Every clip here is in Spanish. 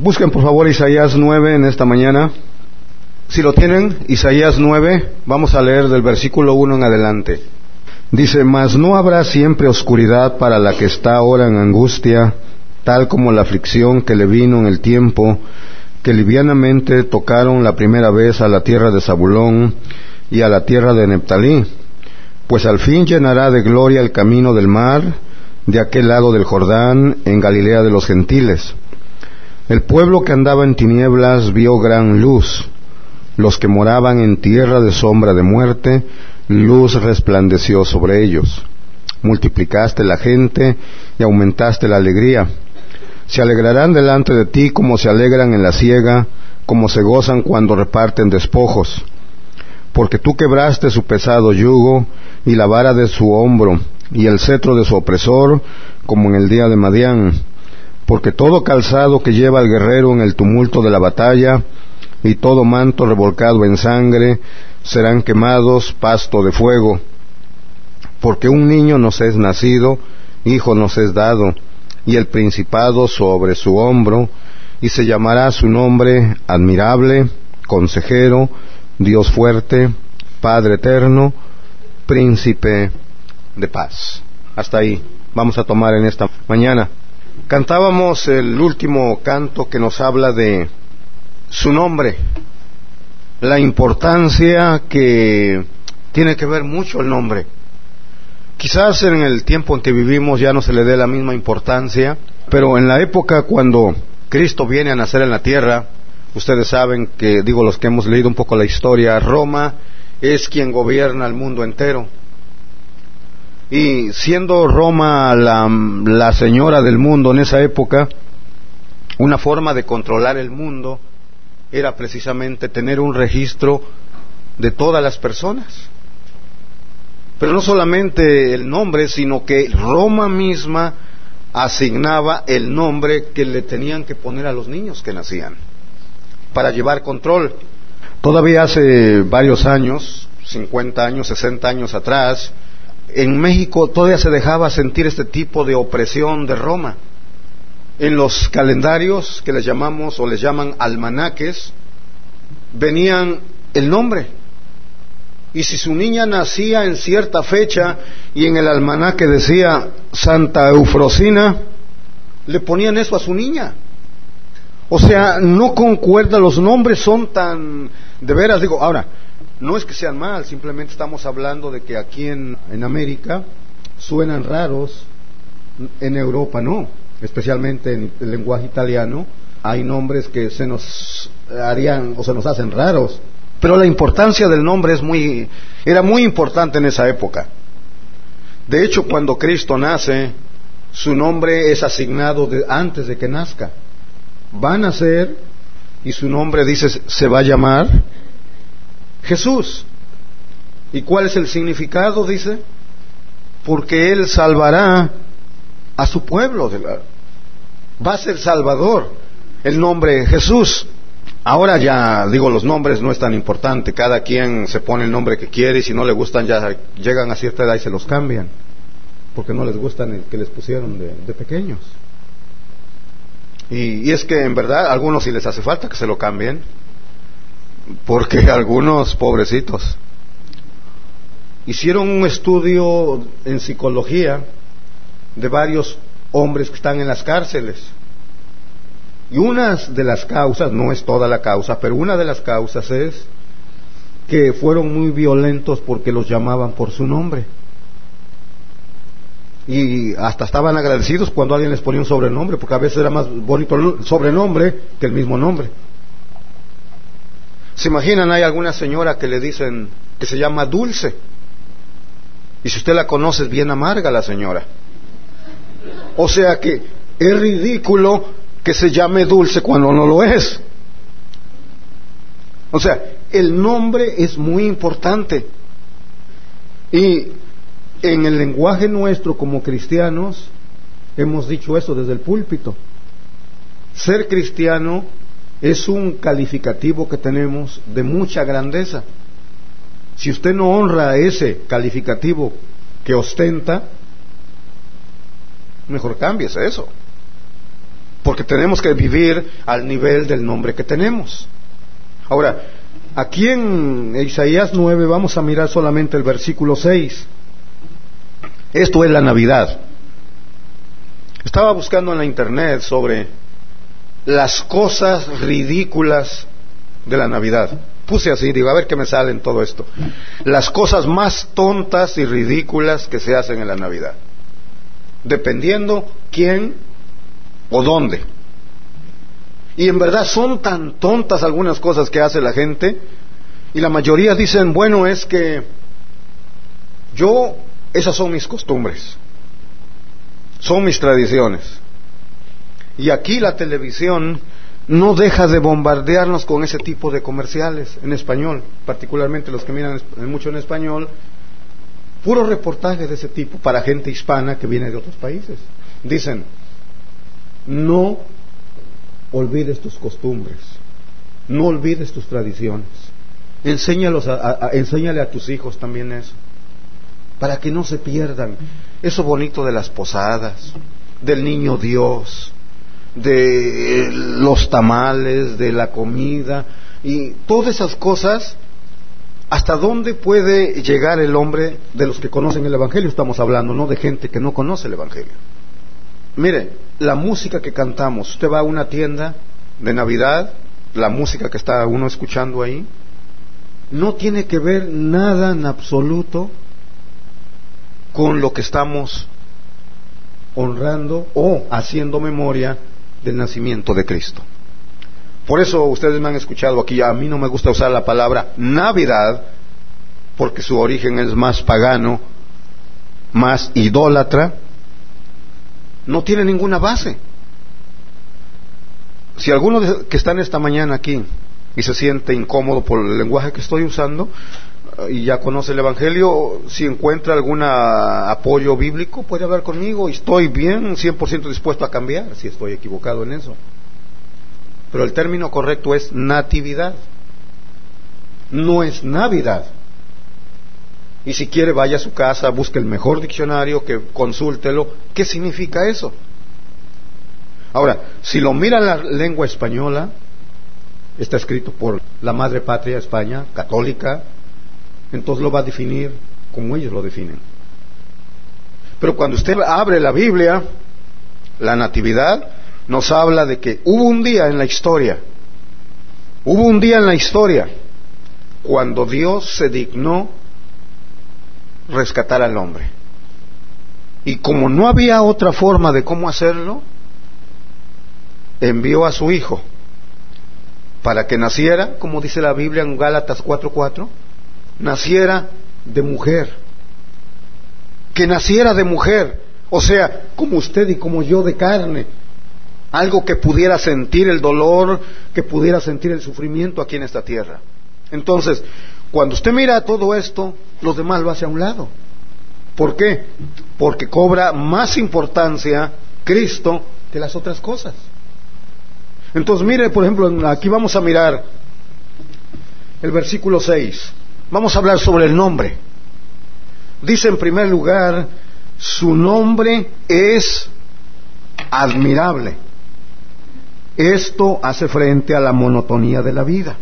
Busquen por favor Isaías 9 en esta mañana. Si lo tienen, Isaías 9, vamos a leer del versículo 1 en adelante. Dice: Mas no habrá siempre oscuridad para la que está ahora en angustia, tal como la aflicción que le vino en el tiempo que livianamente tocaron la primera vez a la tierra de Zabulón y a la tierra de Neftalí. Pues al fin llenará de gloria el camino del mar, de aquel lado del Jordán, en Galilea de los gentiles. El pueblo que andaba en tinieblas vio gran luz. Los que moraban en tierra de sombra de muerte, luz resplandeció sobre ellos. Multiplicaste la gente y aumentaste la alegría. Se alegrarán delante de ti como se alegran en la siega, como se gozan cuando reparten despojos. Porque tú quebraste su pesado yugo y la vara de su hombro y el cetro de su opresor, como en el día de Madián. Porque todo calzado que lleva el guerrero en el tumulto de la batalla y todo manto revolcado en sangre serán quemados pasto de fuego. Porque un niño nos es nacido, hijo nos es dado, y el principado sobre su hombro, y se llamará su nombre Admirable, Consejero, Dios fuerte, Padre eterno, Príncipe de paz. Hasta ahí vamos a tomar en esta mañana. Cantábamos el último canto que nos habla de su nombre, la importancia que tiene que ver mucho el nombre. Quizás en el tiempo en que vivimos ya no se le dé la misma importancia, pero en la época cuando Cristo viene a nacer en la tierra, ustedes saben que, los que hemos leído un poco la historia, Roma es quien gobierna el mundo entero. Y siendo Roma la señora del mundo en esa época, una forma de controlar el mundo era precisamente tener un registro de todas las personas. Pero no solamente el nombre, sino que Roma misma asignaba el nombre que le tenían que poner a los niños que nacían, para llevar control. Todavía hace varios años, 50 años, 60 años atrás, en México todavía se dejaba sentir este tipo de opresión de Roma. En los calendarios que les llamamos o les llaman almanaques, venían el nombre. Y si su niña nacía en cierta fecha y en el almanaque decía Santa Eufrosina, le ponían eso a su niña. O sea, no concuerda, los nombres son tan, de veras, ahora, no es que sean mal, simplemente estamos hablando de que aquí en América suenan raros, en Europa no, especialmente en el lenguaje italiano, hay nombres que se nos harían o se nos hacen raros. Pero la importancia del nombre era muy importante en esa época. De hecho, cuando Cristo nace, su nombre es asignado antes de que nazca. Va a nacer y su nombre se va a llamar Jesús. ¿Y cuál es el significado? Dice, porque Él salvará a su pueblo. Va a ser Salvador. El nombre Jesús. Ahora ya, los nombres no es tan importante, cada quien se pone el nombre que quiere y si no le gustan ya llegan a cierta edad y se los cambian, porque no les gustan el que les pusieron de pequeños. Y es que en verdad a algunos sí les hace falta que se lo cambien, porque algunos pobrecitos hicieron un estudio en psicología de varios hombres que están en las cárceles. Y una de las causas, no es toda la causa, pero una de las causas es que fueron muy violentos porque los llamaban por su nombre. Y hasta estaban agradecidos cuando alguien les ponía un sobrenombre, porque a veces era más bonito el sobrenombre que el mismo nombre. ¿Se imaginan? Hay alguna señora que le dicen que se llama Dulce. Y si usted la conoce es bien amarga la señora. O sea que es ridículo que se llame Dulce cuando no lo es. O sea, el nombre es muy importante. Y en el lenguaje nuestro como cristianos hemos dicho eso desde el púlpito. Ser cristiano es un calificativo que tenemos de mucha grandeza. Si usted no honra ese calificativo que ostenta, mejor cámbiese eso. porque tenemos que vivir al nivel del nombre que tenemos. Ahora, aquí en Isaías 9 vamos a mirar solamente el versículo 6. Esto es la Navidad. Estaba buscando en la internet sobre las cosas ridículas de la Navidad. Puse así, digo, a ver qué me sale en todo esto. Las cosas más tontas y ridículas que se hacen en la Navidad, dependiendo quién o dónde. Y en verdad son tan tontas algunas cosas que hace la gente, y la mayoría dicen, bueno, es que esas son mis costumbres, son mis tradiciones. Y aquí la televisión no deja de bombardearnos con ese tipo de comerciales en español, particularmente los que miran mucho en español, puros reportajes de ese tipo para gente hispana que viene de otros países. Dicen, no olvides tus costumbres, no olvides tus tradiciones, enséñale a tus hijos también eso, para que no se pierdan eso bonito de las posadas, del niño Dios, de los tamales, de la comida y todas esas cosas. ¿Hasta dónde puede llegar el hombre de los que conocen el Evangelio? Estamos hablando, no de gente que no conoce el Evangelio. Mire, la música que cantamos, usted va a una tienda de Navidad, la música que está uno escuchando ahí, no tiene que ver nada en absoluto con lo que estamos honrando o haciendo memoria del nacimiento de Cristo. Por eso ustedes me han escuchado aquí, a mí no me gusta usar la palabra Navidad, porque su origen es más pagano, más idólatra, no tiene ninguna base. Si alguno que está en esta mañana aquí y se siente incómodo por el lenguaje que estoy usando, y ya conoce el Evangelio, si encuentra algún apoyo bíblico, puede hablar conmigo y estoy bien, 100% dispuesto a cambiar si estoy equivocado en eso. Pero el término correcto es natividad, no es Navidad. Y si quiere, vaya a su casa, busque el mejor diccionario, que consúltelo. ¿Qué significa eso? Ahora, si lo mira en la lengua española, está escrito por la madre patria España, católica, entonces lo va a definir como ellos lo definen. Pero cuando usted abre la Biblia, la Natividad nos habla de que hubo un día en la historia, cuando Dios se dignó rescatar al hombre. Y como no había otra forma de cómo hacerlo, envió a su Hijo para que naciera, como dice la Biblia en Gálatas 4:4, naciera de mujer, que naciera de mujer, o sea, como usted y como yo, de carne, algo que pudiera sentir el dolor, que pudiera sentir el sufrimiento aquí en esta tierra. Entonces, cuando usted mira todo esto, los demás lo hace a un lado. ¿Por qué? Porque cobra más importancia Cristo que las otras cosas. Entonces, mire, por ejemplo, aquí vamos a mirar el versículo 6. Vamos a hablar sobre el nombre. Dice en primer lugar, su nombre es admirable. Esto hace frente a la monotonía de la vida.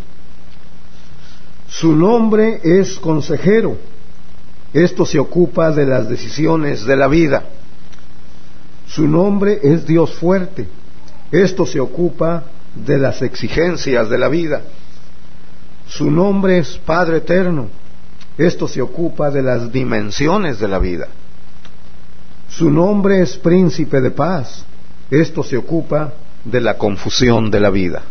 Su nombre es consejero. Esto se ocupa de las decisiones de la vida. Su nombre es Dios fuerte. Esto se ocupa de las exigencias de la vida. Su nombre es Padre eterno. Esto se ocupa de las dimensiones de la vida. Su nombre es Príncipe de paz. Esto se ocupa de la confusión de la vida.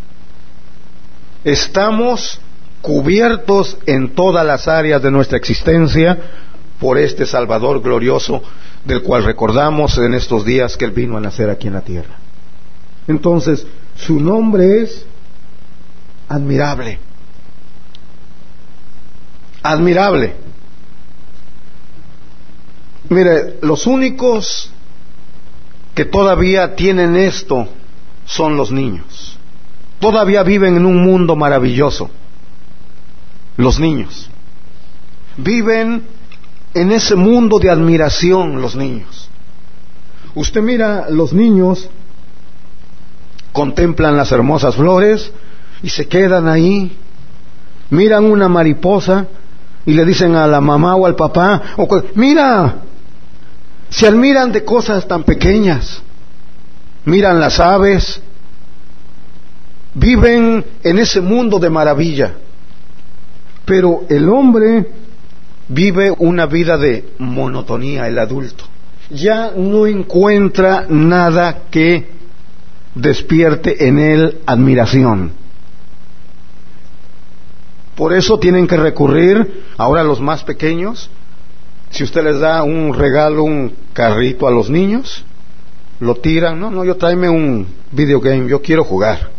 Estamos cubiertos en todas las áreas de nuestra existencia por este Salvador glorioso, del cual recordamos en estos días que Él vino a nacer aquí en la tierra. Entonces, su nombre es admirable. Admirable. Mire, los únicos que todavía tienen esto son los niños. Todavía viven en un mundo maravilloso. Los niños viven en ese mundo de admiración. Los niños, usted mira los niños contemplan las hermosas flores y se quedan ahí. Miran una mariposa y le dicen a la mamá o al papá, mira, se admiran de cosas tan pequeñas. Miran las aves, viven en ese mundo de maravilla. Pero el hombre vive una vida de monotonía, el adulto. Ya no encuentra nada que despierte en él admiración. Por eso tienen que recurrir ahora los más pequeños. Si usted les da un regalo, un carrito a los niños, lo tiran. No, yo tráeme un videogame, yo quiero jugar.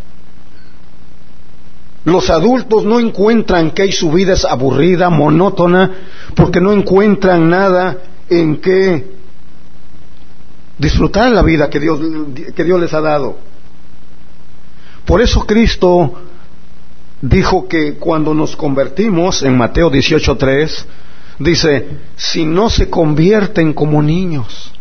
Los adultos no encuentran que su vida es aburrida, monótona, porque no encuentran nada en que disfrutar la vida que Dios les ha dado. Por eso Cristo dijo que cuando nos convertimos, en Mateo 18:3, dice, si no se convierten como niños,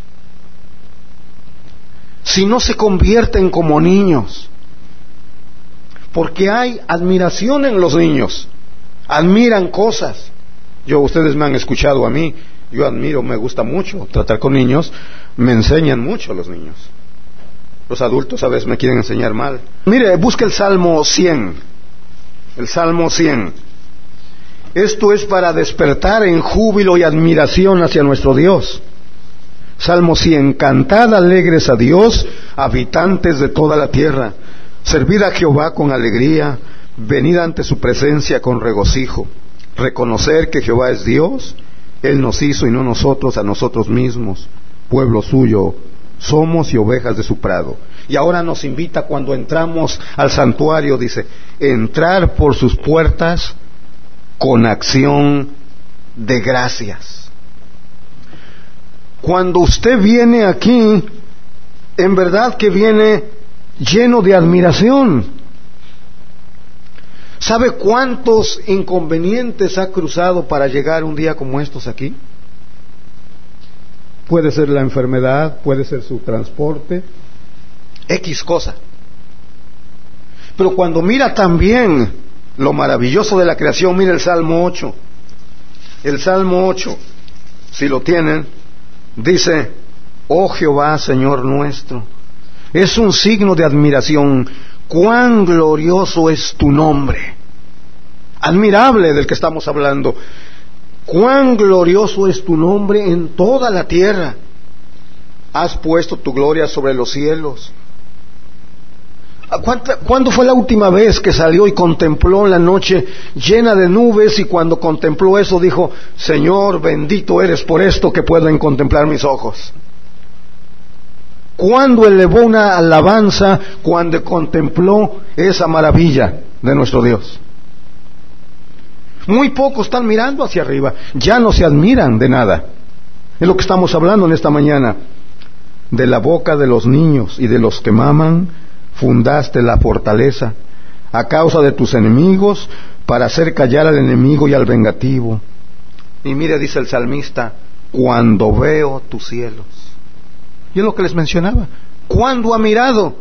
si no se convierten como niños, porque hay admiración en los niños, admiran cosas. Ustedes me han escuchado a mí, yo admiro, me gusta mucho tratar con niños, me enseñan mucho los niños. Los adultos a veces me quieren enseñar mal. Mire, busque el Salmo 100. El Salmo 100. Esto es para despertar en júbilo y admiración hacia nuestro Dios. Salmo 100. Cantad alegres a Dios, habitantes de toda la tierra. Servid a Jehová con alegría, venid ante su presencia con regocijo. Reconocer que Jehová es Dios, Él nos hizo y no nosotros a nosotros mismos. Pueblo suyo somos y ovejas de su prado. Y ahora nos invita cuando entramos al santuario, dice, entrar por sus puertas con acción de gracias. Cuando usted viene aquí, en verdad que viene lleno de admiración. ¿Sabe cuántos inconvenientes ha cruzado para llegar un día como estos aquí? Puede ser la enfermedad, puede ser su transporte, X cosa. Pero cuando mira también lo maravilloso de la creación, mira el Salmo 8. El Salmo 8, si lo tienen, dice, oh Jehová, Señor nuestro. Es un signo de admiración. Cuán glorioso es tu nombre. Admirable del que estamos hablando. Cuán glorioso es tu nombre en toda la tierra. Has puesto tu gloria sobre los cielos. ¿Cuándo fue la última vez que salió y contempló la noche llena de nubes y cuando contempló eso dijo, Señor, bendito eres por esto que pueden contemplar mis ojos? ¿Cuándo elevó una alabanza cuando contempló esa maravilla de nuestro Dios? Muy pocos están mirando hacia arriba, ya no se admiran de nada. Es lo que estamos hablando en esta mañana. De la boca de los niños y de los que maman, fundaste la fortaleza, a causa de tus enemigos, para hacer callar al enemigo y al vengativo. Y mire, dice el salmista, cuando veo tus cielos. Y es lo que les mencionaba. ¿Cuándo ha mirado?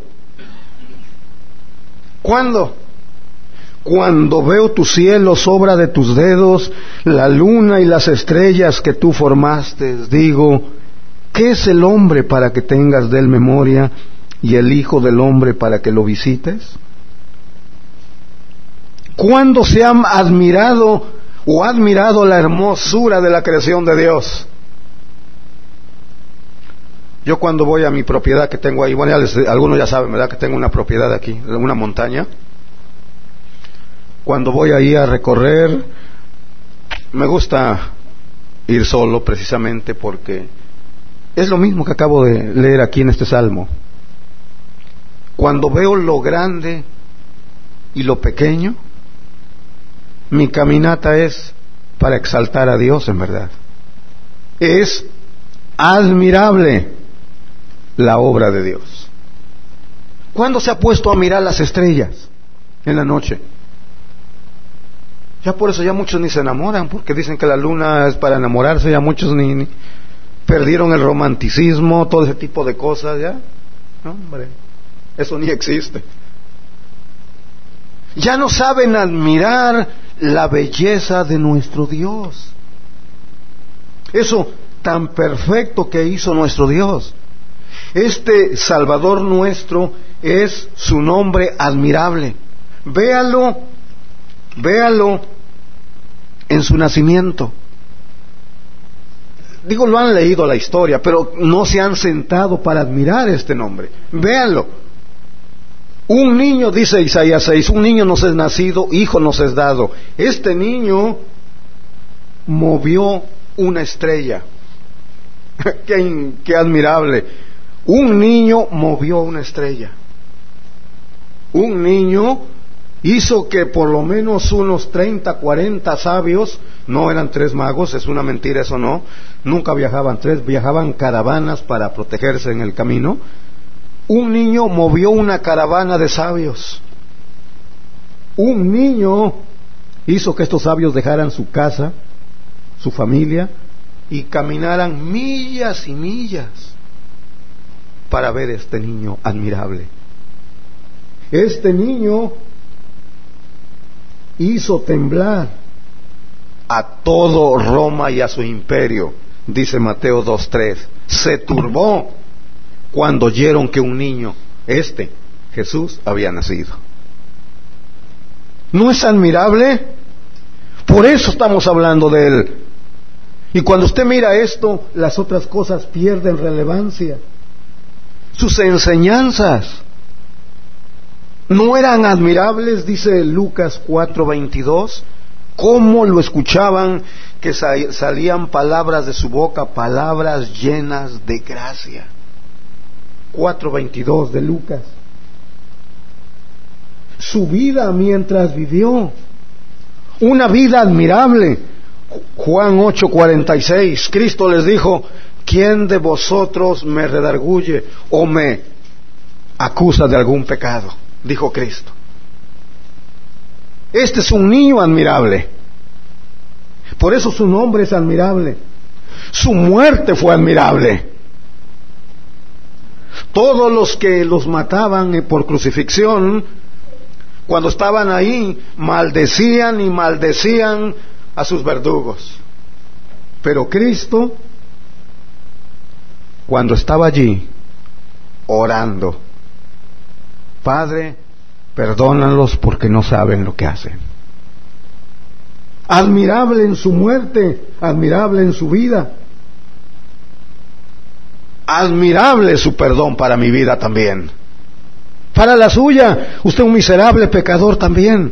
¿Cuándo? Cuando veo tus cielos, obra de tus dedos, la luna y las estrellas que tú formaste, digo, ¿qué es el hombre para que tengas de él memoria y el hijo del hombre para que lo visites? ¿Cuándo se han admirado o ha admirado la hermosura de la creación de Dios? Yo cuando voy a mi propiedad que tengo ahí, bueno, algunos ya saben, ¿verdad? Que tengo una propiedad aquí, en una montaña. Cuando voy ahí a recorrer, me gusta ir solo precisamente porque es lo mismo que acabo de leer aquí en este salmo. Cuando veo lo grande y lo pequeño, mi caminata es para exaltar a Dios, en verdad. Es admirable la obra de Dios. ¿Cuándo se ha puesto a mirar las estrellas en la noche? Ya por eso ya muchos ni se enamoran, porque dicen que la luna es para enamorarse, ya muchos ni perdieron el romanticismo, todo ese tipo de cosas, ya. No, hombre. Eso ni existe. Ya no saben admirar la belleza de nuestro Dios. Eso tan perfecto que hizo nuestro Dios. Este Salvador nuestro es su nombre admirable. Véalo en su nacimiento. Digo, lo han leído la historia, pero no se han sentado para admirar este nombre. Véanlo. Un niño, dice Isaías 6, un niño nos es nacido, hijo nos es dado. Este niño movió una estrella. Qué admirable. Un niño movió una estrella. Un niño hizo que por lo menos unos 30, 40 sabios, no eran 3 magos, es una mentira eso no, nunca viajaban 3, viajaban caravanas para protegerse en el camino. Un niño movió una caravana de sabios. Un niño hizo que estos sabios dejaran su casa, su familia, y caminaran millas y millas para ver este niño admirable. Este niño hizo temblar a todo Roma y a su imperio, dice Mateo 2:3. Se turbó cuando oyeron que un niño, Jesús, había nacido. ¿No es admirable? Por eso estamos hablando de Él. Y cuando usted mira esto, las otras cosas pierden relevancia. Sus enseñanzas no eran admirables, dice Lucas 4:22. ¿Cómo lo escuchaban? Que salían palabras de su boca, palabras llenas de gracia. 4:22 de Lucas. Su vida mientras vivió, una vida admirable. Juan 8:46, Cristo les dijo: ¿quién de vosotros me redarguye o me acusa de algún pecado? Dijo Cristo. Este es un niño admirable. Por eso su nombre es admirable. Su muerte fue admirable. Todos los que los mataban por crucifixión, cuando estaban ahí, maldecían y maldecían a sus verdugos. Pero Cristo, cuando estaba allí, orando: Padre, perdónalos porque no saben lo que hacen. Admirable en su muerte, admirable en su vida. Admirable su perdón para mi vida también. Para la suya, usted un miserable pecador también.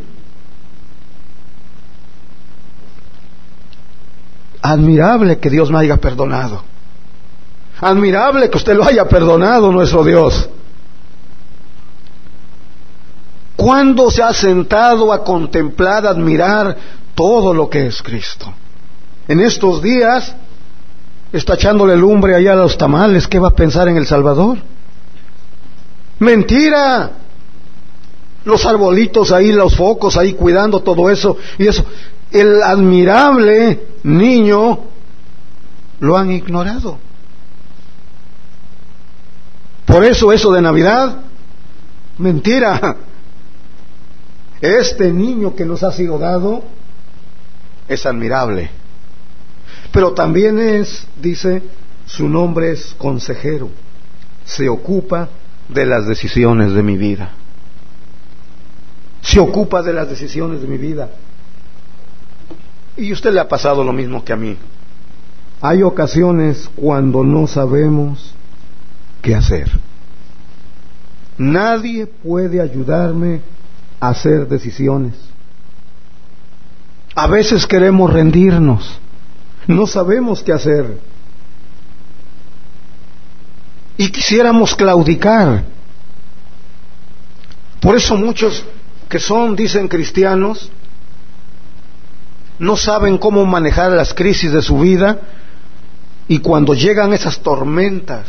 Admirable que Dios me haya perdonado. Admirable que usted lo haya perdonado, nuestro Dios. ¿Cuándo se ha sentado a contemplar, a admirar todo lo que es Cristo? En estos días está echándole lumbre allá a los tamales. ¿Qué va a pensar en el Salvador? Mentira. Los arbolitos ahí, los focos ahí cuidando todo eso y eso. El admirable niño lo han ignorado. Por eso de Navidad, mentira. Este niño que nos ha sido dado es admirable. Pero también dice, su nombre es consejero. Se ocupa de las decisiones de mi vida. Se ocupa de las decisiones de mi vida. Y a usted le ha pasado lo mismo que a mí. Hay ocasiones cuando no sabemos qué hacer. Nadie puede ayudarme a hacer decisiones. A veces queremos rendirnos. No sabemos qué hacer. Y quisiéramos claudicar. Por eso muchos que dicen cristianos, no saben cómo manejar las crisis de su vida, y cuando llegan esas tormentas,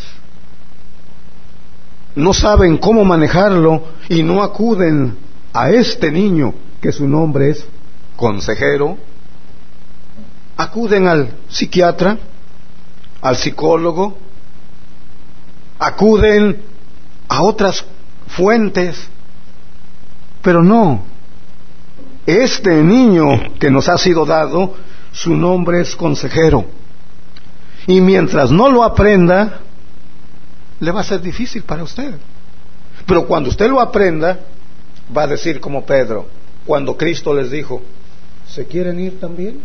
no saben cómo manejarlo y no acuden a este niño, que su nombre es consejero. Acuden al psiquiatra, al psicólogo, acuden a otras fuentes, pero no. Este niño que nos ha sido dado, su nombre es consejero. Y mientras no lo aprenda, le va a ser difícil para usted. Pero cuando usted lo aprenda, va a decir como Pedro, cuando Cristo les dijo, ¿se quieren ir también?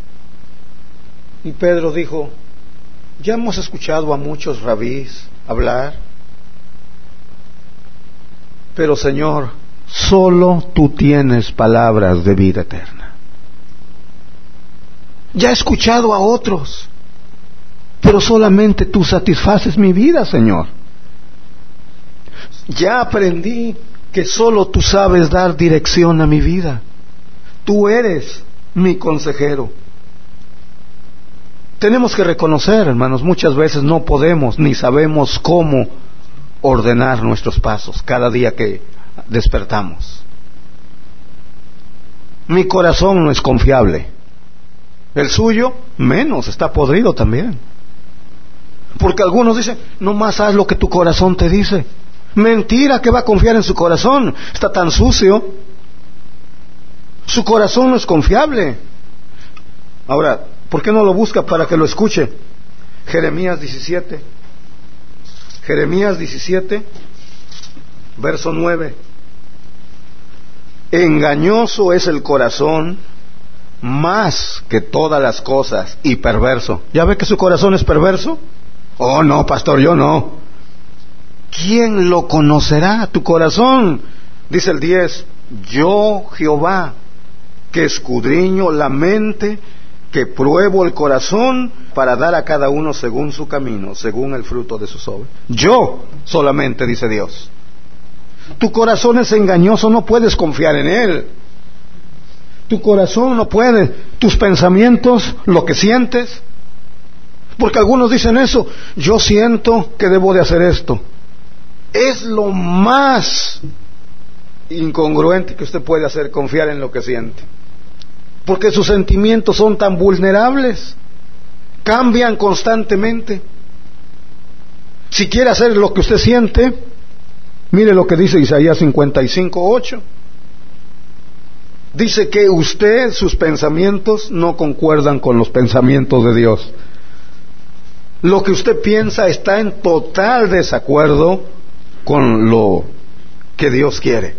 Y Pedro dijo, ya hemos escuchado a muchos rabís hablar, pero Señor, solo tú tienes palabras de vida eterna. Ya he escuchado a otros, pero solamente tú satisfaces mi vida, Señor. Ya aprendí que solo tú sabes dar dirección a mi vida. Tú eres mi consejero. Tenemos que reconocer, hermanos, muchas veces no podemos ni sabemos cómo ordenar nuestros pasos cada día que despertamos. Mi corazón no es confiable. El suyo, menos, está podrido también. Porque algunos dicen, nomás haz lo que tu corazón te dice. Mentira, que va a confiar en su corazón. Está tan sucio. Su corazón no es confiable. Ahora, ¿por qué no lo busca para que lo escuche? Jeremías 17. Jeremías 17, verso 9. Engañoso es el corazón más que todas las cosas y perverso. ¿Ya ve que su corazón es perverso? Oh, no, pastor, yo no. ¿Quién lo conocerá? Tu corazón. Dice el 10, yo Jehová, que escudriño la mente, que pruebo el corazón para dar a cada uno según su camino, según el fruto de sus obras. Yo solamente, dice Dios. Tu corazón es engañoso, no puedes confiar en él. Tu corazón no puede, tus pensamientos, lo que sientes. Porque algunos dicen eso, yo siento que debo de hacer esto. Es lo más incongruente que usted puede hacer, confiar en lo que siente. Porque sus sentimientos son tan vulnerables, cambian constantemente. Si quiere hacer lo que usted siente, mire lo que dice Isaías 55:8. Dice que usted, sus pensamientos no concuerdan con los pensamientos de Dios. Lo que usted piensa está en total desacuerdo con lo que Dios quiere.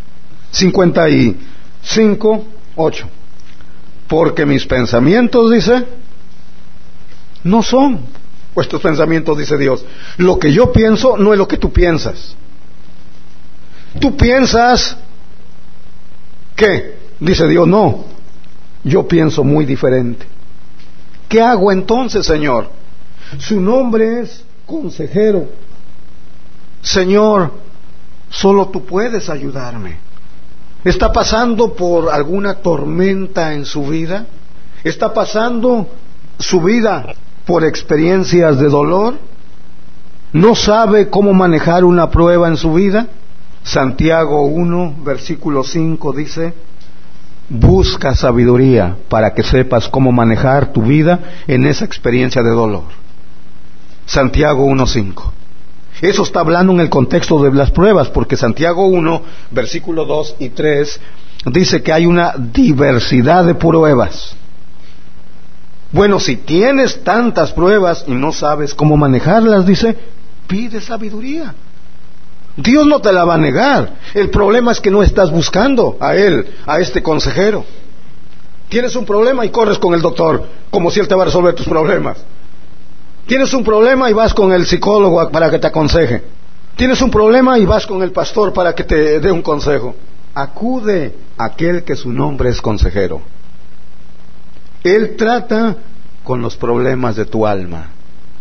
55:8. Porque mis pensamientos, dice, no son vuestros pensamientos, dice Dios. Lo que yo pienso no es lo que tú piensas. Tú piensas ¿qué? Dice Dios, no, yo pienso muy diferente. ¿Qué hago entonces, Señor? Su nombre es consejero. Señor, solo tú puedes ayudarme. ¿Está pasando por alguna tormenta en su vida? ¿Está pasando su vida por experiencias de dolor? ¿No sabe cómo manejar una prueba en su vida? Santiago 1, versículo 5 dice, busca sabiduría para que sepas cómo manejar tu vida en esa experiencia de dolor. Santiago 1:5. Eso está hablando en el contexto de las pruebas, porque Santiago 1, versículo 2 y 3, dice que hay una diversidad de pruebas. Bueno, si tienes tantas pruebas y no sabes cómo manejarlas, dice, pide sabiduría. Dios no te la va a negar. El problema es que no estás buscando a Él, a este consejero. Tienes un problema y corres con el doctor, como si Él te va a resolver tus problemas. Tienes un problema y vas con el psicólogo para que te aconseje. Tienes un problema y vas con el pastor para que te dé un consejo. Acude a aquel que su nombre es consejero. Él trata con los problemas de tu alma.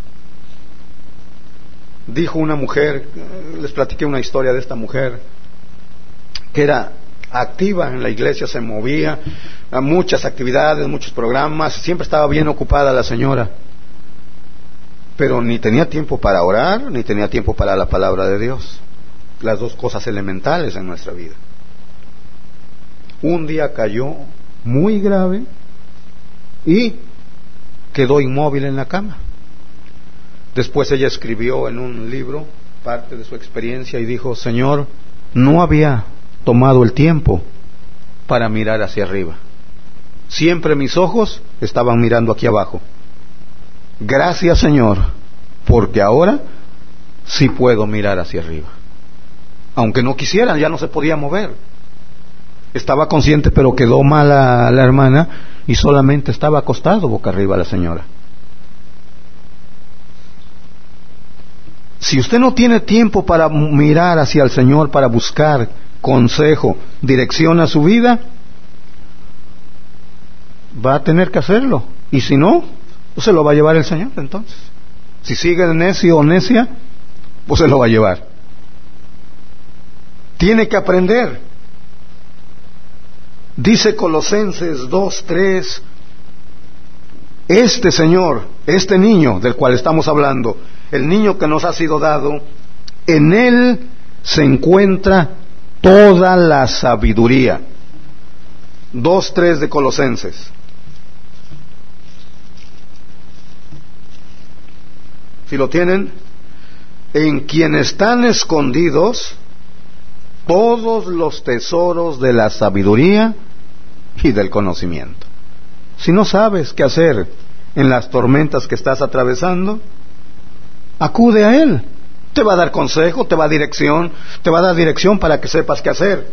Dijo una mujer, les platiqué una historia de esta mujer, que era activa en la iglesia, se movía a muchas actividades, muchos programas, siempre estaba bien ocupada la señora. Pero ni tenía tiempo para orar, ni tenía tiempo para la palabra de Dios. Las dos cosas elementales en nuestra vida. Un día cayó muy grave y quedó inmóvil en la cama. Después ella escribió en un libro parte de su experiencia y dijo: Señor, no había tomado el tiempo para mirar hacia arriba. Siempre mis ojos estaban mirando aquí abajo. Gracias, Señor, porque ahora sí puedo mirar hacia arriba. Aunque no quisieran, ya no se podía mover. Estaba consciente, pero quedó mala la hermana y solamente estaba acostado boca arriba la señora. Si usted no tiene tiempo para mirar hacia el Señor, para buscar consejo, dirección a su vida, va a tener que hacerlo. Y si no, pues se lo va a llevar el Señor entonces. Si sigue necio o necia, pues se lo va a llevar. Tiene que aprender. Dice Colosenses 2:3, este Señor, este niño del cual estamos hablando, el niño que nos ha sido dado, en Él se encuentra toda la sabiduría. 2:3 de Colosenses. Si lo tienen, en quien están escondidos todos los tesoros de la sabiduría y del conocimiento. Si no sabes qué hacer en las tormentas que estás atravesando, acude a Él. Te va a dar consejo, te va a dar dirección para que sepas qué hacer.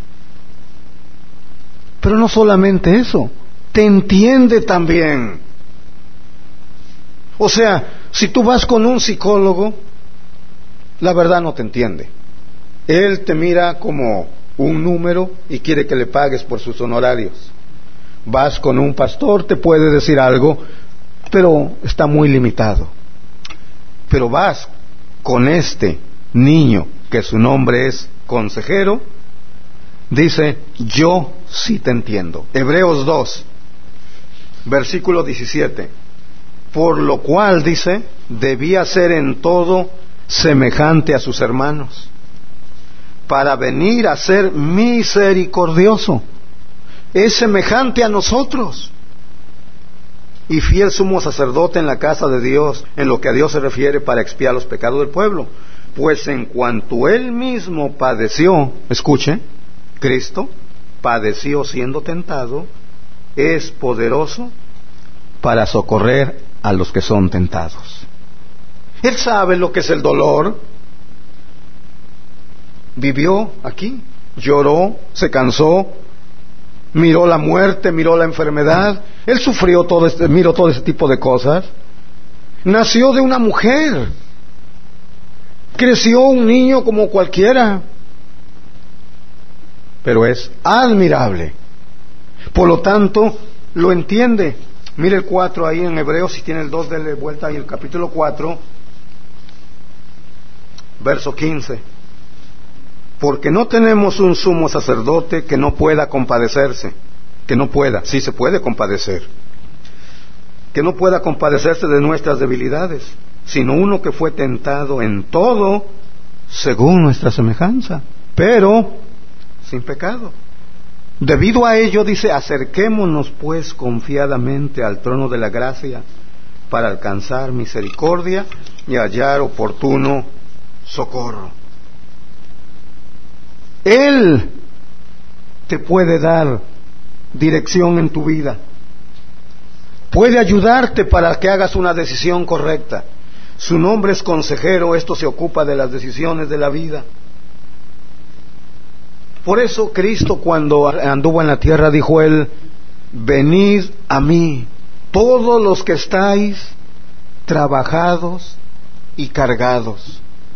Pero no solamente eso, te entiende también. O sea, si tú vas con un psicólogo, la verdad no te entiende. Él te mira como un número y quiere que le pagues por sus honorarios. Vas con un pastor, te puede decir algo, pero está muy limitado. Pero vas con este niño, que su nombre es consejero, dice: yo sí te entiendo. Hebreos 2, versículo 17. Por lo cual, dice, debía ser en todo semejante a sus hermanos, para venir a ser misericordioso. Es semejante a nosotros, y fiel sumo sacerdote en la casa de Dios, en lo que a Dios se refiere, para expiar los pecados del pueblo. Pues en cuanto Él mismo padeció, escuche, Cristo padeció siendo tentado, es poderoso para socorrer a los que son tentados. Él sabe lo que es el dolor. Vivió aquí, lloró, se cansó, miró la muerte, miró la enfermedad. Él sufrió miró todo ese tipo de cosas. Nació de una mujer, creció un niño como cualquiera, pero es admirable. Por lo tanto, lo entiende. Mire el 4 ahí en Hebreos, si tiene el 2, dele vuelta ahí, el capítulo 4, verso 15. Porque no tenemos un sumo sacerdote que no pueda compadecerse, sí se puede compadecer, que no pueda compadecerse de nuestras debilidades, sino uno que fue tentado en todo según nuestra semejanza, pero sin pecado. Debido a ello, dice, acerquémonos pues confiadamente al trono de la gracia para alcanzar misericordia y hallar oportuno socorro. Él te puede dar dirección en tu vida, puede ayudarte para que hagas una decisión correcta. Su nombre es consejero, esto se ocupa de las decisiones de la vida. Por eso Cristo, cuando anduvo en la tierra, dijo Él: venid a mí, todos los que estáis trabajados y cargados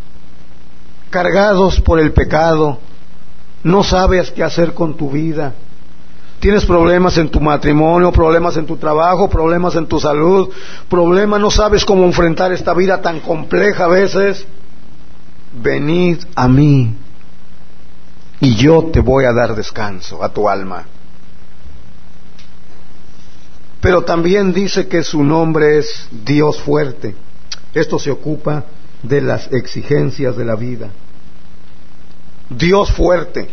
por el pecado. No sabes qué hacer con tu vida. Tienes problemas en tu matrimonio, problemas en tu trabajo, problemas en tu salud, no sabes cómo enfrentar esta vida tan compleja a veces. Venid a mí y yo te voy a dar descanso a tu alma. Pero también dice que su nombre es Dios fuerte. Esto se ocupa de las exigencias de la vida. Dios fuerte,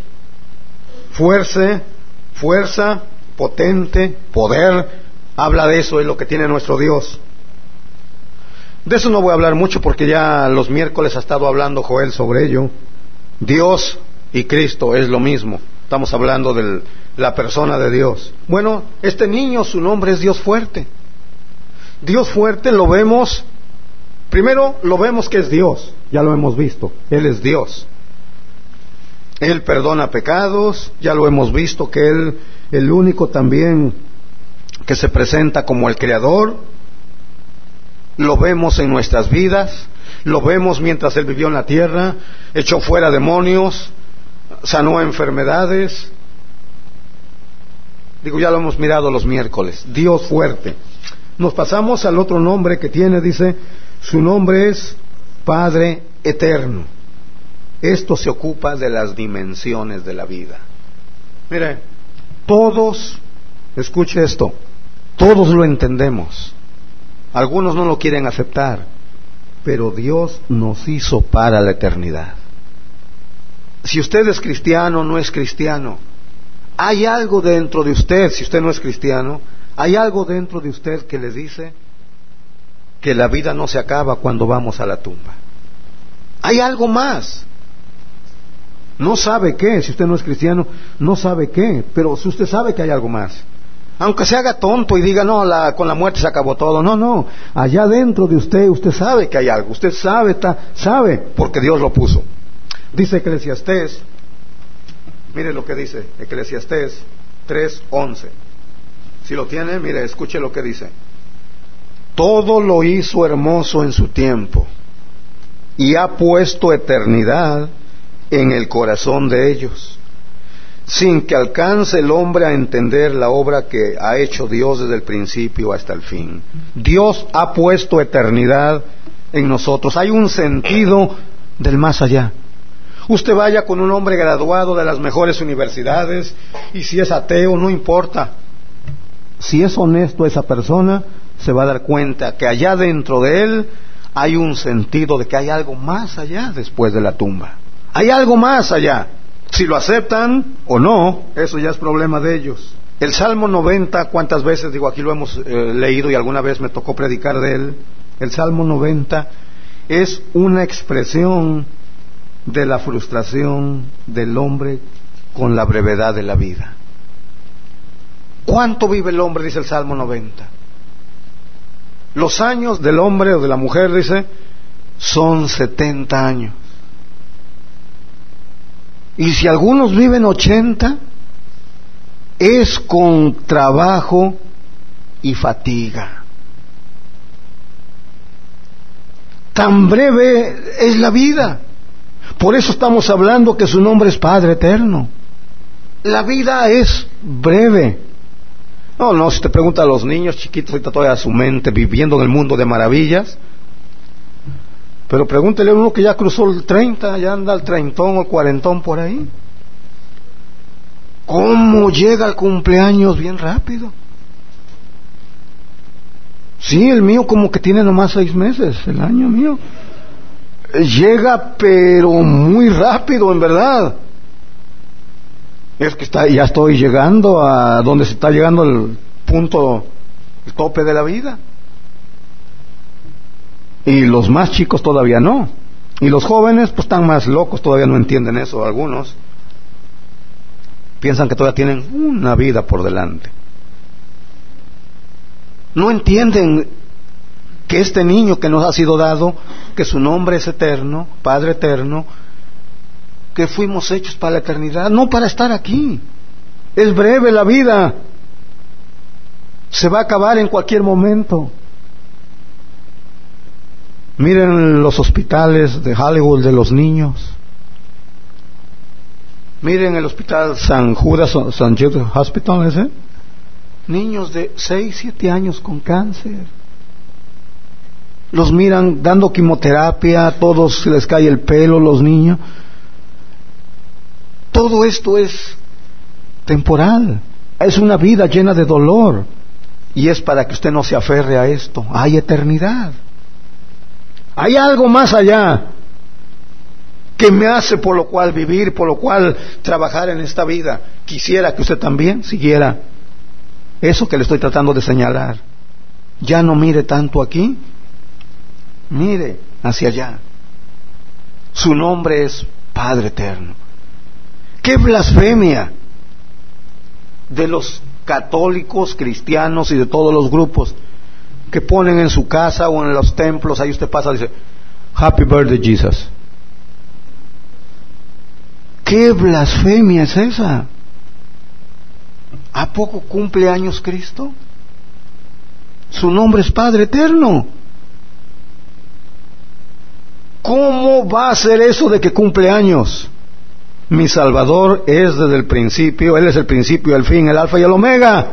fuerza, potente, poder, habla de eso, es lo que tiene nuestro Dios. De eso no voy a hablar mucho porque ya los miércoles ha estado hablando Joel sobre ello. Dios y Cristo es lo mismo. Estamos hablando de la persona de Dios. Bueno, este niño, su nombre es Dios fuerte. Dios fuerte lo vemos, primero lo vemos que es Dios, ya lo hemos visto, Él es Dios. Él perdona pecados, ya lo hemos visto que Él, el único también que se presenta como el Creador, lo vemos en nuestras vidas, lo vemos mientras Él vivió en la tierra, echó fuera demonios, sanó enfermedades. Digo, ya lo hemos mirado los miércoles, Dios fuerte. Nos pasamos al otro nombre que tiene, dice, su nombre es Padre Eterno. Esto se ocupa de las dimensiones de la vida. Mire, todos, escuche esto, todos lo entendemos. Algunos no lo quieren aceptar, pero Dios nos hizo para la eternidad. Si usted es cristiano o no es cristiano, hay algo dentro de usted, si usted no es cristiano, hay algo dentro de usted que le dice que la vida no se acaba cuando vamos a la tumba. Hay algo más. No sabe qué, si usted no es cristiano, no sabe qué, pero si usted sabe que hay algo más. Aunque se haga tonto y diga, no, con la muerte se acabó todo. No, allá dentro de usted, usted sabe que hay algo. Usted sabe, porque Dios lo puso. Dice Eclesiastés, mire lo que dice Eclesiastés 3:11. Si lo tiene, mire, escuche lo que dice. Todo lo hizo hermoso en su tiempo, y ha puesto eternidad en el corazón de ellos, sin que alcance el hombre a entender la obra que ha hecho Dios desde el principio hasta el fin. Dios ha puesto eternidad en nosotros. Hay un sentido del más allá. Usted vaya con un hombre graduado de las mejores universidades, y si es ateo, no importa. Si es honesto esa persona, se va a dar cuenta que allá dentro de él hay un sentido de que hay algo más allá después de la tumba. Hay algo más allá. Si lo aceptan o no, eso ya es problema de ellos. El Salmo 90, ¿cuántas veces? Digo, aquí lo hemos leído y alguna vez me tocó predicar de él. El Salmo 90 es una expresión de la frustración del hombre con la brevedad de la vida. ¿Cuánto vive el hombre? Dice el Salmo 90. Los años del hombre o de la mujer, dice, son 70 años. Y si algunos viven 80, es con trabajo y fatiga. Tan breve es la vida. Por eso estamos hablando que su nombre es Padre Eterno. La vida es breve. No, si te pregunta a los niños chiquitos, ahorita todavía su mente viviendo en el mundo de maravillas. Pero pregúntele a uno que ya cruzó el 30, ya anda el 30 o 40 por ahí. ¿Cómo llega al cumpleaños bien rápido? Sí, el mío como que tiene nomás 6 meses, el año mío. Llega pero muy rápido, en verdad. Es que ya estoy llegando a donde se está llegando el punto, el tope de la vida. Y los más chicos todavía no. Y los jóvenes pues están más locos, todavía no entienden eso algunos. Piensan que todavía tienen una vida por delante. No entienden que este niño que nos ha sido dado, que su nombre es eterno, Padre Eterno, que fuimos hechos para la eternidad, no para estar aquí. Es breve la vida, se va a acabar en cualquier momento. Miren los hospitales de Hollywood de los niños. Miren el hospital San Judas Hospital ese. Niños de 6, 7 años con cáncer. Los miran dando quimioterapia, todos les cae el pelo, los niños. Todo esto es temporal. Es una vida llena de dolor. Y es para que usted no se aferre a esto. Hay eternidad. Hay algo más allá que me hace por lo cual vivir, por lo cual trabajar en esta vida. Quisiera que usted también siguiera eso que le estoy tratando de señalar. Ya no mire tanto aquí, Mire hacia allá. Su nombre es Padre Eterno. ¡Qué blasfemia de los católicos, cristianos y de todos los grupos que ponen en su casa o en los templos! Ahí usted pasa y dice, Happy Birthday Jesus. ¿Qué blasfemia es esa? ¿A poco cumple años Cristo? Su nombre es Padre Eterno. ¿Cómo va a ser eso de que cumple años? Mi Salvador es desde el principio, Él es el principio y el fin, el alfa y el omega.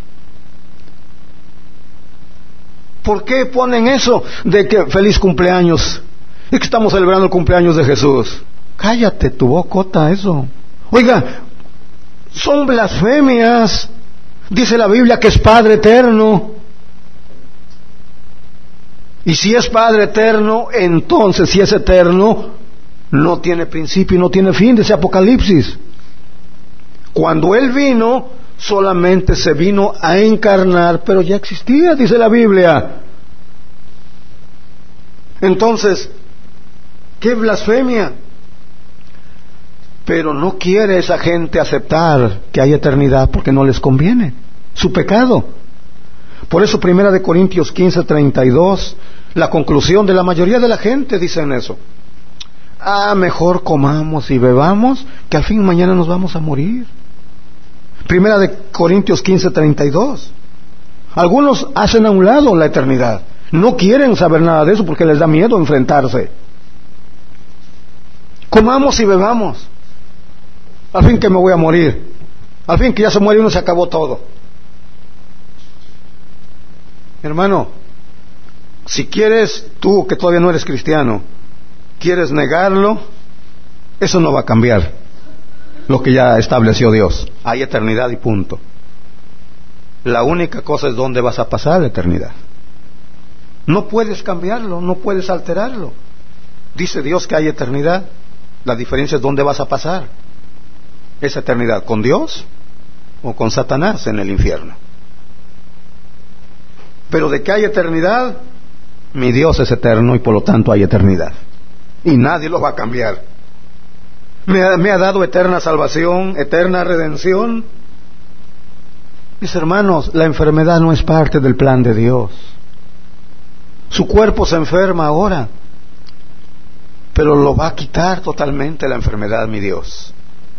¿Por qué ponen eso de que feliz cumpleaños? Es que estamos celebrando el cumpleaños de Jesús. Cállate tu bocota eso. Oiga, son blasfemias. Dice la Biblia que es Padre Eterno. Y si es Padre Eterno, entonces si es eterno, no tiene principio y no tiene fin, dice Apocalipsis. Cuando Él vino, solamente se vino a encarnar, pero ya existía, dice la Biblia. Entonces, ¡qué blasfemia! Pero no quiere esa gente aceptar que hay eternidad porque no les conviene su pecado. Por eso 1 Corintios 15:32, la conclusión de la mayoría de la gente dicen eso. Mejor comamos y bebamos, que al fin mañana nos vamos a morir. 1 Corintios 15:32. Algunos hacen a un lado la eternidad. No quieren saber nada de eso porque les da miedo enfrentarse. Comamos y bebamos. Al fin que me voy a morir. Al fin que ya se muere uno, se acabó todo. Hermano, si quieres, tú que todavía no eres cristiano, quieres negarlo, eso no va a cambiar lo que ya estableció Dios. Hay eternidad y punto. La única cosa es dónde vas a pasar la eternidad. No puedes cambiarlo, no puedes alterarlo. Dice Dios que hay eternidad. La diferencia es dónde vas a pasar esa eternidad, ¿con Dios o con Satanás en el infierno? Pero de que hay eternidad, mi Dios es eterno y por lo tanto hay eternidad. Y nadie lo va a cambiar. Me ha dado eterna salvación, eterna redención. Mis hermanos, la enfermedad no es parte del plan de Dios. Su cuerpo se enferma ahora, pero lo va a quitar totalmente la enfermedad, mi Dios.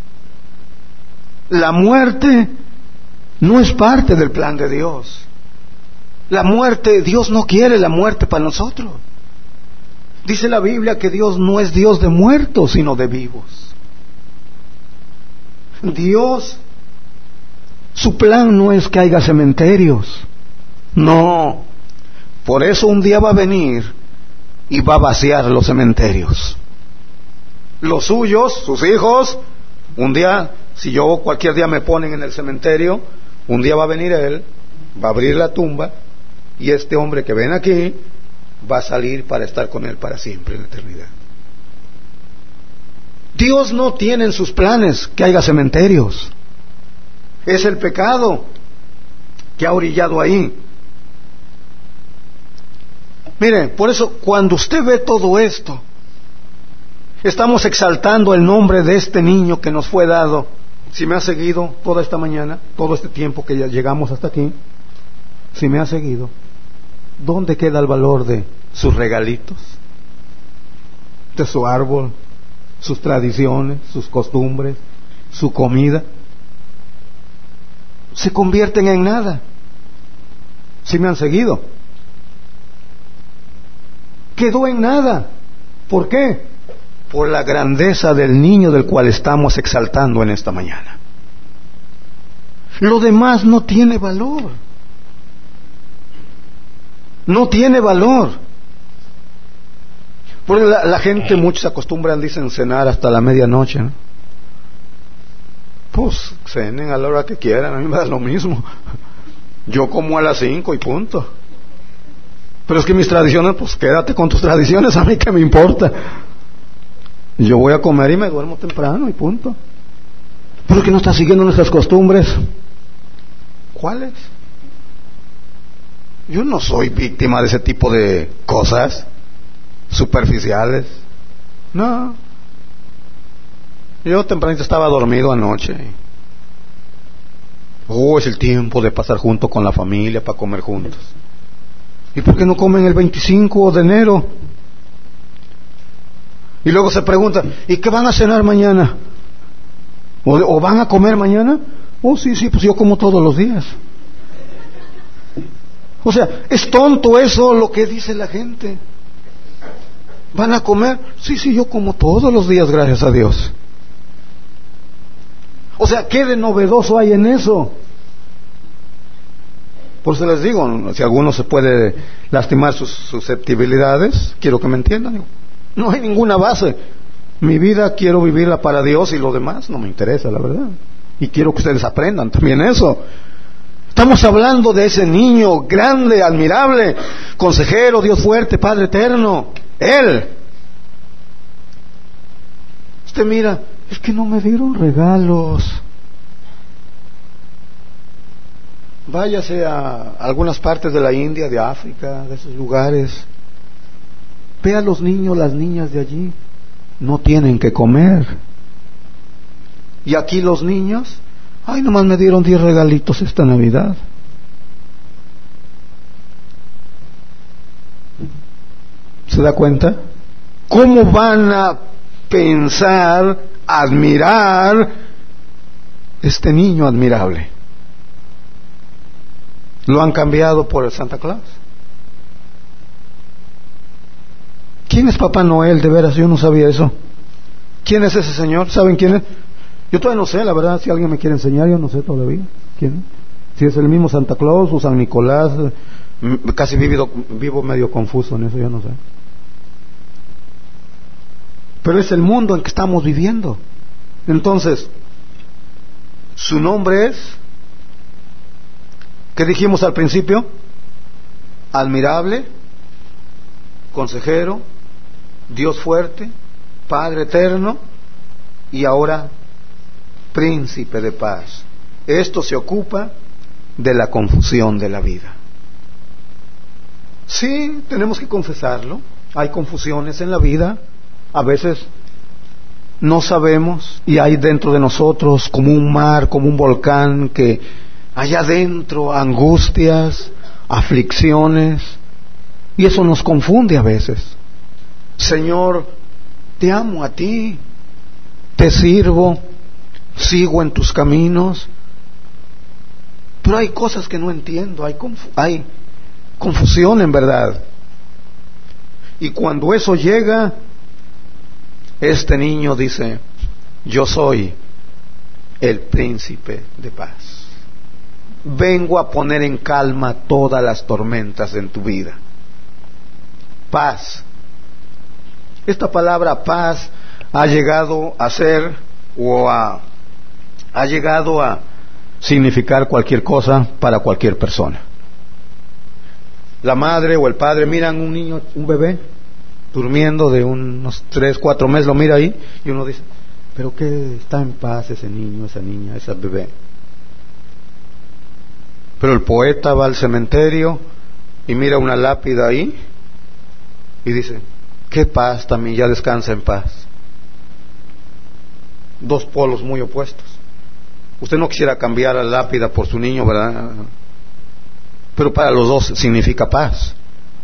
La muerte no es parte del plan de Dios. La muerte, Dios no quiere la muerte para nosotros. Dice la Biblia que Dios no es Dios de muertos, sino de vivos. Dios, su plan no es que haya cementerios. No. Por eso un día va a venir y va a vaciar los cementerios. Los suyos, sus hijos, un día, si yo cualquier día me ponen en el cementerio, un día va a venir Él, va a abrir la tumba, y este hombre que ven aquí va a salir para estar con Él para siempre en la eternidad. Dios no tiene en sus planes que haya cementerios. Es el pecado que ha orillado ahí. Mire, por eso cuando usted ve todo esto, estamos exaltando el nombre de este niño que nos fue dado. Si me ha seguido toda esta mañana, todo este tiempo que ya llegamos hasta aquí, si me ha seguido, ¿dónde queda el valor de sus regalitos? De su árbol, sus tradiciones, sus costumbres, su comida. Se convierten en nada. Si me han seguido, quedó en nada. ¿Por qué? Por la grandeza del niño del cual estamos exaltando en esta mañana. Lo demás no tiene valor. No tiene valor. Porque la gente, muchos se acostumbran, dicen, cenar hasta la medianoche, ¿no? Pues cenen a la hora que quieran, a mí me da lo mismo. Yo como a las 5 y punto. Pero es que mis tradiciones, pues quédate con tus tradiciones, a mí qué me importa. Yo voy a comer y me duermo temprano y punto. Pero es que no estás siguiendo nuestras costumbres. ¿Cuáles? Yo no soy víctima de ese tipo de cosas. superficiales. No. Yo tempranito estaba dormido anoche. Es el tiempo de pasar junto con la familia para comer juntos. ¿Y por qué no comen el 25 de enero? Y luego se pregunta, ¿y qué van a cenar mañana? ¿O van a comer mañana? Sí, pues yo como todos los días. O sea, es tonto eso lo que dice la gente. ¿Van a comer? Sí, yo como todos los días, gracias a Dios. O sea, ¿qué de novedoso hay en eso? Por eso les digo, si alguno se puede lastimar sus susceptibilidades, quiero que me entiendan. No hay ninguna base. Mi vida quiero vivirla para Dios y lo demás no me interesa, la verdad. Y quiero que ustedes aprendan también eso. Estamos hablando de ese niño grande, admirable, consejero, Dios fuerte, Padre eterno. Él. Usted mira, es que no me dieron regalos. Váyase a algunas partes de la India, de África, de esos lugares. Ve a los niños, las niñas de allí. No tienen que comer. Y aquí los niños, nomás me dieron 10 regalitos esta Navidad. ¿Se da cuenta? ¿Cómo van a pensar, admirar este niño admirable? Lo han cambiado por el Santa Claus. ¿Quién es Papá Noel? De veras, yo no sabía eso. ¿Quién es ese señor? ¿Saben quién es? Yo todavía no sé, la verdad, si alguien me quiere enseñar, yo no sé todavía. ¿Quién es? Si es el mismo Santa Claus o San Nicolás, casi vivo medio confuso en eso, yo no sé. Pero es el mundo en que estamos viviendo. Entonces, su nombre es, ¿qué dijimos al principio? Admirable, consejero, Dios fuerte, Padre eterno y ahora Príncipe de paz. Esto se ocupa de la confusión de la vida. Sí, tenemos que confesarlo. Hay confusiones en la vida. A veces no sabemos y hay dentro de nosotros como un mar, como un volcán que hay adentro angustias, aflicciones y eso nos confunde a veces. Señor, te amo a ti, te sirvo, sigo en tus caminos, pero hay cosas que no entiendo, hay confusión en verdad. Y cuando eso llega, este niño dice, yo soy el príncipe de paz. Vengo a poner en calma todas las tormentas en tu vida. Paz. Esta palabra paz ha llegado a ser ha llegado a significar cualquier cosa para cualquier persona. La madre o el padre miran un niño, un bebé, durmiendo de unos 3, 4 meses, lo mira ahí y uno dice, pero que está en paz ese niño, esa niña, ese bebé. Pero el poeta va al cementerio y mira una lápida ahí y dice, qué paz también, ya descansa en paz. Dos polos muy opuestos. Usted no quisiera cambiar la lápida por su niño, ¿verdad? Pero para los dos significa paz.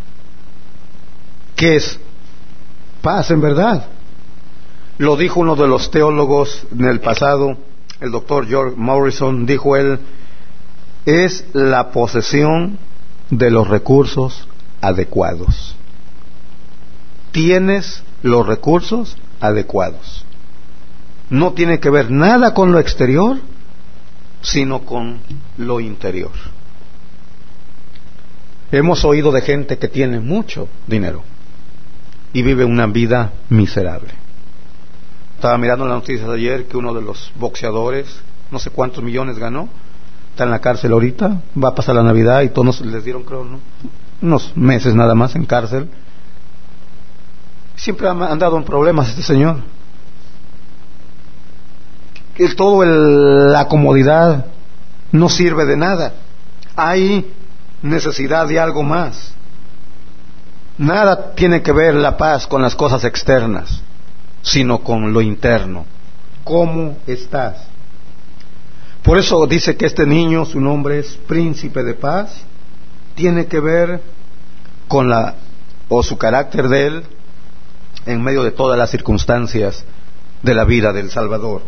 ¿Qué es paz en verdad? Lo dijo uno de los teólogos en el pasado, el doctor George Morrison, dijo él, es la posesión de los recursos adecuados. Tienes los recursos adecuados. No tiene que ver nada con lo exterior, sino con lo interior. Hemos oído de gente que tiene mucho dinero y vive una vida miserable. Estaba mirando las noticias de ayer que uno de los boxeadores, no sé cuántos millones ganó, está en la cárcel ahorita, va a pasar la Navidad y todos les dieron, creo, ¿no?, unos meses nada más en cárcel. Siempre ha andado en problemas este señor. La comodidad no sirve de nada. Hay necesidad de algo más. Nada tiene que ver la paz con las cosas externas, sino con lo interno. ¿Cómo estás? Por eso dice que este niño, su nombre es Príncipe de Paz, tiene que ver con su carácter de él en medio de todas las circunstancias de la vida del Salvador.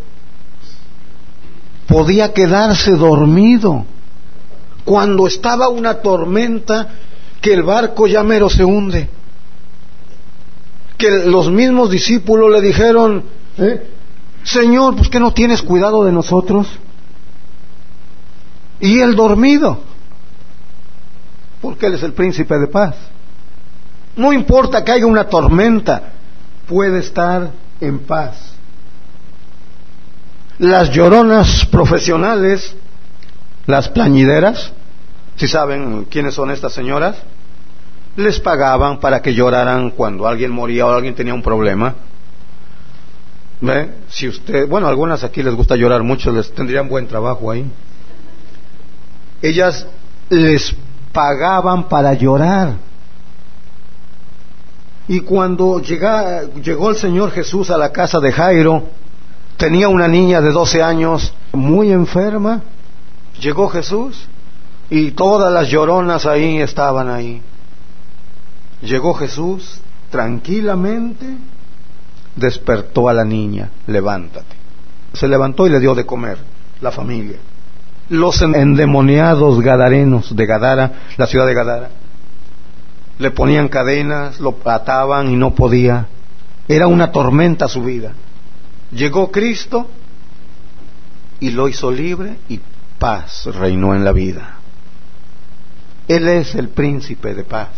Podía quedarse dormido cuando estaba una tormenta, que el barco ya mero se hunde, que los mismos discípulos le dijeron, Señor, pues que no tienes cuidado de nosotros. Y él dormido, porque él es el Príncipe de Paz. No importa que haya una tormenta, puede estar en paz. Las lloronas profesionales, las plañideras, si saben quiénes son estas señoras, les pagaban para que lloraran cuando alguien moría o alguien tenía un problema. ¿Ve? Si usted, bueno, algunas aquí les gusta llorar mucho, les tendrían buen trabajo ahí. Ellas les pagaban para llorar. Y cuando llegó el Señor Jesús a la casa de Jairo, tenía una niña de 12 años muy enferma. Llegó Jesús y todas las lloronas ahí estaban ahí. Llegó Jesús tranquilamente, despertó a la niña, levántate. Se levantó y le dio de comer, la familia. Los endemoniados gadarenos de Gadara, la ciudad de Gadara, le ponían cadenas, lo ataban y no podía. Era una tormenta su vida. Llegó Cristo y lo hizo libre y paz reinó en la vida. Él es el Príncipe de Paz.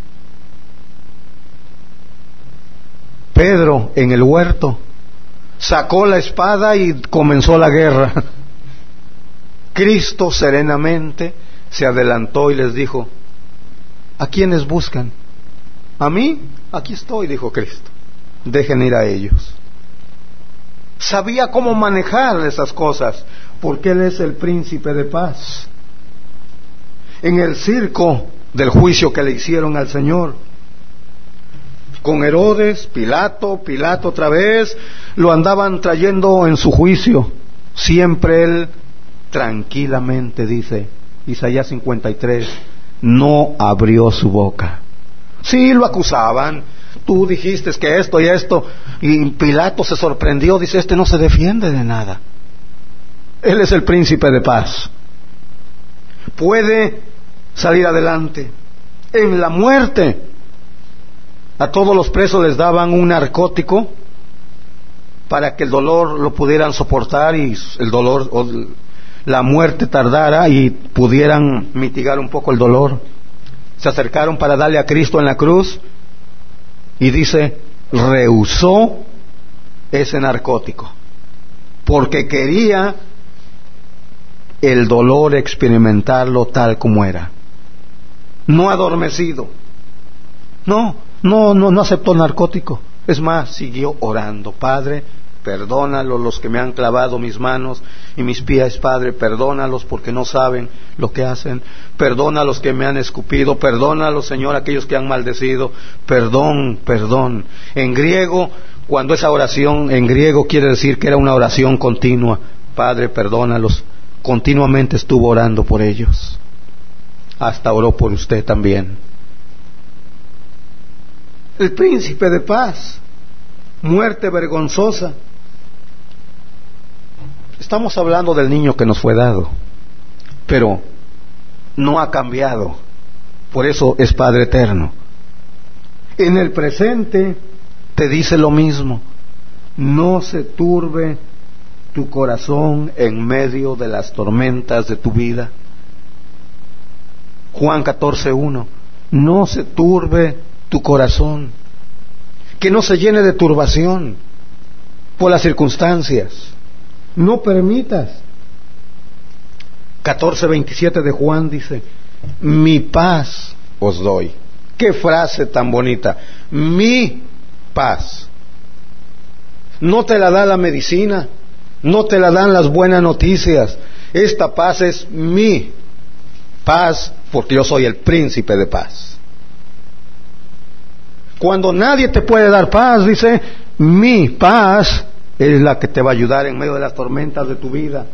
Pedro en el huerto sacó la espada y comenzó la guerra. Cristo serenamente se adelantó y les dijo, ¿a quiénes buscan? ¿A mí? Aquí estoy, dijo Cristo. Dejen ir a ellos. Sabía cómo manejar esas cosas, porque Él es el Príncipe de Paz. En el circo del juicio que le hicieron al Señor, con Herodes, Pilato otra vez, lo andaban trayendo en su juicio. Siempre Él tranquilamente, dice Isaías 53, no abrió su boca. Sí, lo acusaban, tú dijiste que esto y esto, y Pilato se sorprendió, dice, este no se defiende de nada. Él es el Príncipe de Paz. Puede salir adelante. En la muerte, a todos los presos les daban un narcótico para que el dolor lo pudieran soportar y el dolor o la muerte tardara y pudieran mitigar un poco el dolor. Se acercaron para darle a Cristo en la cruz y dice, rehusó ese narcótico porque quería el dolor experimentarlo tal como era, no adormecido. No aceptó narcótico. Es más, siguió orando. Padre, perdónalos los que me han clavado mis manos y mis pies, Padre, perdónalos porque no saben lo que hacen. Perdona a los que me han escupido, perdónalos, Señor, aquellos que han maldecido. Perdón. En griego, cuando esa oración en griego quiere decir que era una oración continua. Padre, perdónalos. Continuamente estuvo orando por ellos. Hasta oró por usted también. El Príncipe de Paz, muerte vergonzosa. Estamos hablando del niño que nos fue dado, pero no ha cambiado. Por eso es Padre eterno. En el presente te dice lo mismo. No se turbe tu corazón en medio de las tormentas de tu vida. Juan 14:1. No se turbe tu corazón, que no se llene de turbación por las circunstancias. No permitas. 14:27 de Juan dice, mi paz os doy. Qué frase tan bonita. Mi paz. No te la da la medicina, no te la dan las buenas noticias. Esta paz es mi paz, porque yo soy el Príncipe de Paz. Cuando nadie te puede dar paz, dice, mi paz es la que te va a ayudar en medio de las tormentas de tu vida.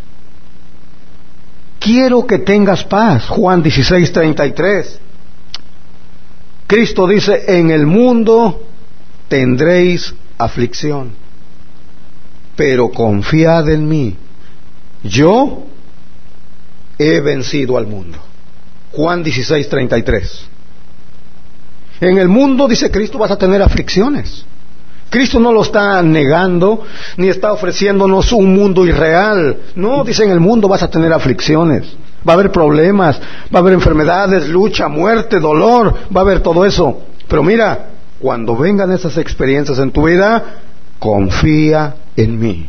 Quiero que tengas paz. Juan 16:33. Cristo dice, en el mundo tendréis aflicción, pero confiad en mí. Yo he vencido al mundo. Juan 16:33. En el mundo, dice Cristo, vas a tener aflicciones. Cristo no lo está negando, ni está ofreciéndonos un mundo irreal. No, dice, en el mundo vas a tener aflicciones. Va a haber problemas, va a haber enfermedades, lucha, muerte, dolor, va a haber todo eso. Pero mira, cuando vengan esas experiencias en tu vida, confía en mí.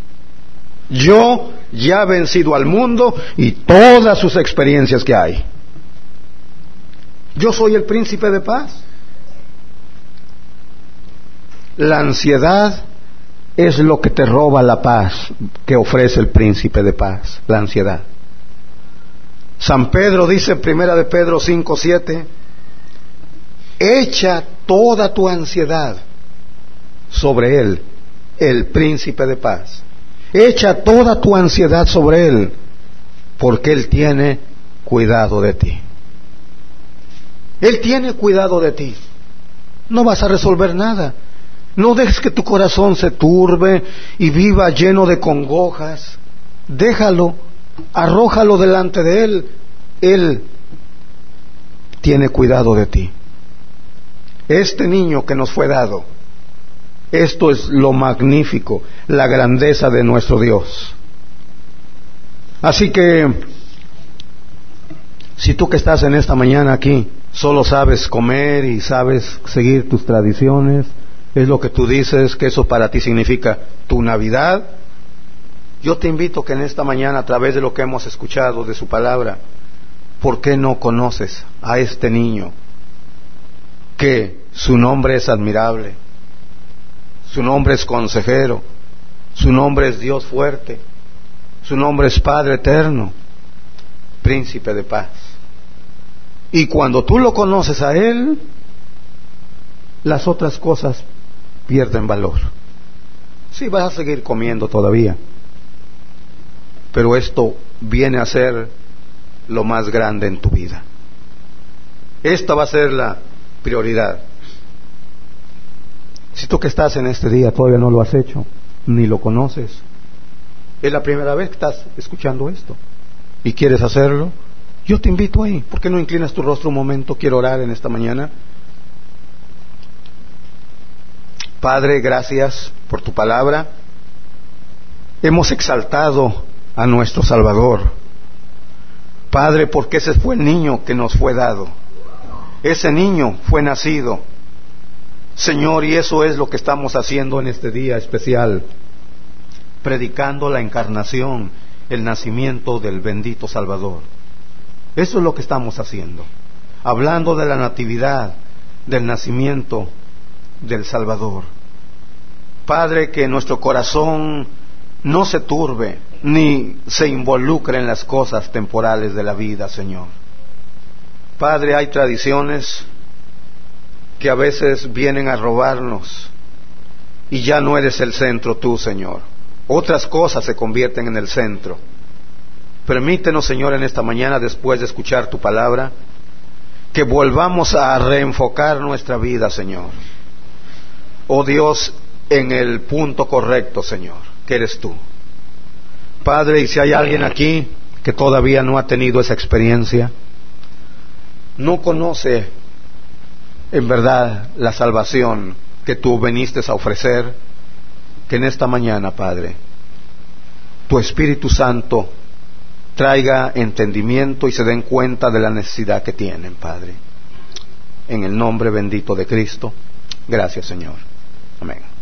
Yo ya he vencido al mundo y todas sus experiencias que hay. Yo soy el príncipe de paz. La ansiedad es lo que te roba la paz que ofrece el príncipe de paz, la ansiedad. San Pedro dice en 1 de Pedro 5:7, echa toda tu ansiedad sobre él, el príncipe de paz. Echa toda tu ansiedad sobre él, porque él tiene cuidado de ti. Él tiene cuidado de ti. No vas a resolver nada. No dejes que tu corazón se turbe y viva lleno de congojas. Déjalo, arrójalo delante de Él. Él tiene cuidado de ti. Este niño que nos fue dado, esto es lo magnífico, la grandeza de nuestro Dios. Así que, si tú que estás en esta mañana aquí, solo sabes comer y sabes seguir tus tradiciones, es lo que tú dices que eso para ti significa tu Navidad, yo te invito que en esta mañana, a través de lo que hemos escuchado de su palabra, ¿por qué no conoces a este niño? Que su nombre es admirable, su nombre es consejero, su nombre es Dios fuerte, su nombre es Padre eterno, príncipe de paz. Y cuando tú lo conoces a Él, las otras cosas pierden valor. Sí, vas a seguir comiendo todavía, pero esto viene a ser lo más grande en tu vida. Esta va a ser la prioridad. Si tú que estás en este día todavía no lo has hecho, ni lo conoces, es la primera vez que estás escuchando esto y quieres hacerlo, yo te invito ahí. ¿Por qué no inclinas tu rostro un momento? Quiero orar en esta mañana. Padre, gracias por tu palabra. Hemos exaltado a nuestro Salvador. Padre, porque ese fue el niño que nos fue dado. Ese niño fue nacido. Señor, y eso es lo que estamos haciendo en este día especial, predicando la encarnación, el nacimiento del bendito Salvador. Eso es lo que estamos haciendo, hablando de la natividad, del nacimiento del Salvador. Padre, que nuestro corazón no se turbe, ni se involucre en las cosas temporales de la vida, Señor. Padre, hay tradiciones que a veces vienen a robarnos y ya no eres el centro tú, Señor. Otras cosas se convierten en el centro. Permítenos, Señor, en esta mañana, después de escuchar tu palabra, que volvamos a reenfocar nuestra vida, Señor. Oh Dios, en el punto correcto, Señor, que eres tú. Padre, y si hay alguien aquí que todavía no ha tenido esa experiencia, no conoce en verdad la salvación que tú viniste a ofrecer, que en esta mañana, Padre, tu Espíritu Santo traiga entendimiento y se den cuenta de la necesidad que tienen, Padre. En el nombre bendito de Cristo, gracias, Señor. Amén.